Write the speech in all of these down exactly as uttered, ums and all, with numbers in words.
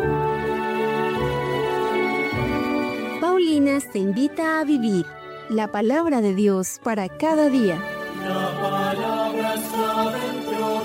Paulinas te invita a vivir la palabra de Dios para cada día. La palabra está dentro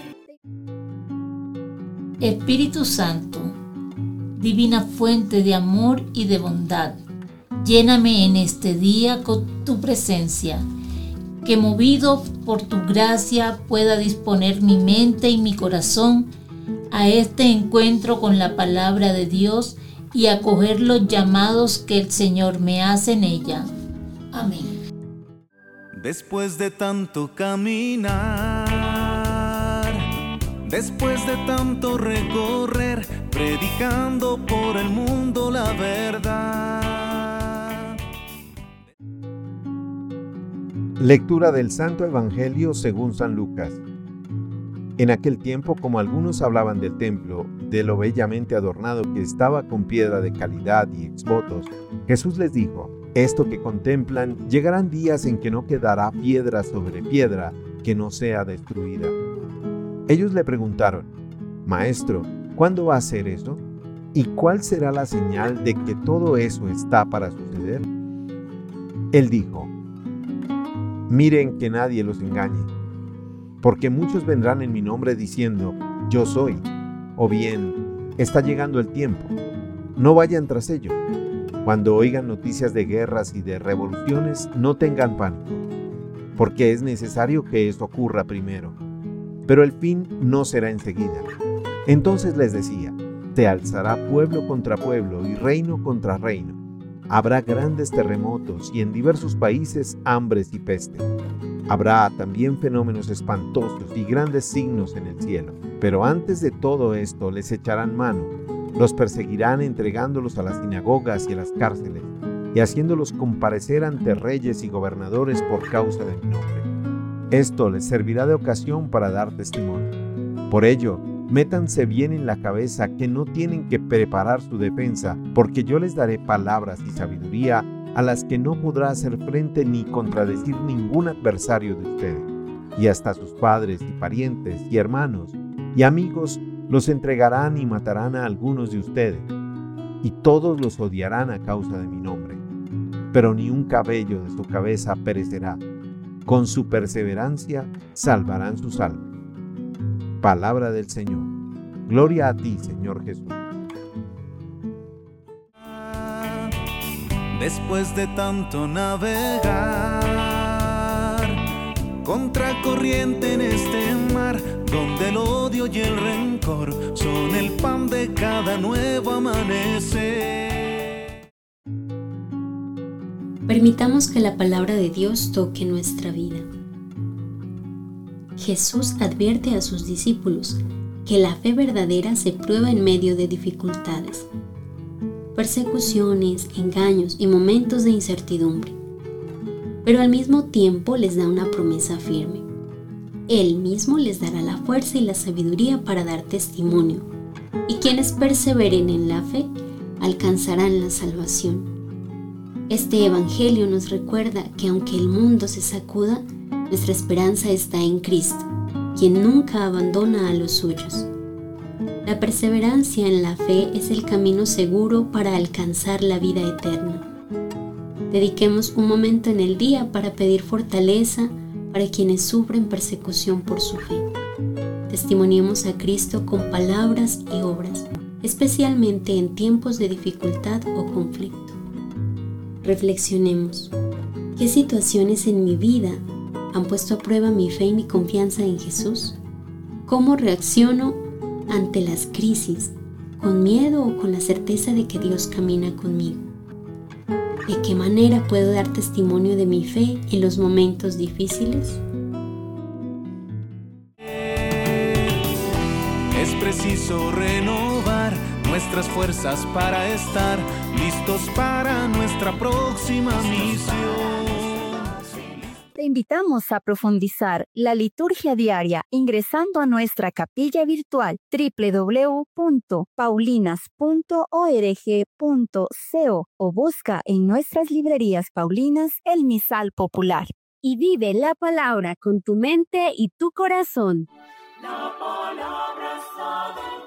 de ti. Espíritu Santo, divina fuente de amor y de bondad, lléname en este día con tu presencia, que movido por tu gracia pueda disponer mi mente y mi corazón a este encuentro con la palabra de Dios y acoger los llamados que el Señor me hace en ella. Amén. Después de tanto caminar, después de tanto recorrer, predicando por el mundo la verdad. Lectura del Santo Evangelio según San Lucas. En aquel tiempo, como algunos hablaban del templo, de lo bellamente adornado que estaba con piedra de calidad y exvotos, Jesús les dijo: esto que contemplan, llegarán días en que no quedará piedra sobre piedra que no sea destruida. Ellos le preguntaron: Maestro, ¿cuándo va a ser eso? ¿Y cuál será la señal de que todo eso está para suceder? Él dijo: Miren que nadie los engañe, porque muchos vendrán en mi nombre diciendo: Yo soy, o bien, está llegando el tiempo. No vayan tras ello. Cuando oigan noticias de guerras y de revoluciones, no tengan pánico, porque es necesario que esto ocurra primero, pero el fin no será enseguida. Entonces les decía: se alzará pueblo contra pueblo y reino contra reino. Habrá grandes terremotos y en diversos países hambres y peste. Habrá también fenómenos espantosos y grandes signos en el cielo. Pero antes de todo esto les echarán mano, los perseguirán entregándolos a las sinagogas y a las cárceles, y haciéndolos comparecer ante reyes y gobernadores por causa de mi nombre. Esto les servirá de ocasión para dar testimonio. Por ello, métanse bien en la cabeza que no tienen que preparar su defensa, porque yo les daré palabras y sabiduría a las que no podrá hacer frente ni contradecir ningún adversario de ustedes. Y hasta sus padres y parientes y hermanos y amigos los entregarán y matarán a algunos de ustedes, y todos los odiarán a causa de mi nombre. Pero ni un cabello de su cabeza perecerá. Con su perseverancia salvarán sus almas. Palabra del Señor. Gloria a ti, Señor Jesús. Después de tanto navegar contracorriente en este mar, donde el odio y el rencor son el pan de cada nuevo amanecer. Permitamos que la palabra de Dios toque nuestra vida. Jesús advierte a sus discípulos que la fe verdadera se prueba en medio de dificultades, persecuciones, engaños y momentos de incertidumbre. Pero al mismo tiempo les da una promesa firme. Él mismo les dará la fuerza y la sabiduría para dar testimonio, y quienes perseveren en la fe alcanzarán la salvación. Este evangelio nos recuerda que aunque el mundo se sacuda, nuestra esperanza está en Cristo, quien nunca abandona a los suyos. La perseverancia en la fe es el camino seguro para alcanzar la vida eterna. Dediquemos un momento en el día para pedir fortaleza para quienes sufren persecución por su fe. Testimoniemos a Cristo con palabras y obras, especialmente en tiempos de dificultad o conflicto. Reflexionemos. ¿Qué situaciones en mi vida han puesto a prueba mi fe y mi confianza en Jesús? ¿Cómo reacciono ante las crisis? ¿Con miedo o con la certeza de que Dios camina conmigo? ¿De qué manera puedo dar testimonio de mi fe en los momentos difíciles? Es preciso renovar nuestras fuerzas para estar listos para nuestra próxima misión. Te invitamos a profundizar la liturgia diaria ingresando a nuestra capilla virtual doble u doble u doble u punto paulinas punto org punto co o busca en nuestras librerías paulinas el misal popular. Y vive la palabra con tu mente y tu corazón. La palabra está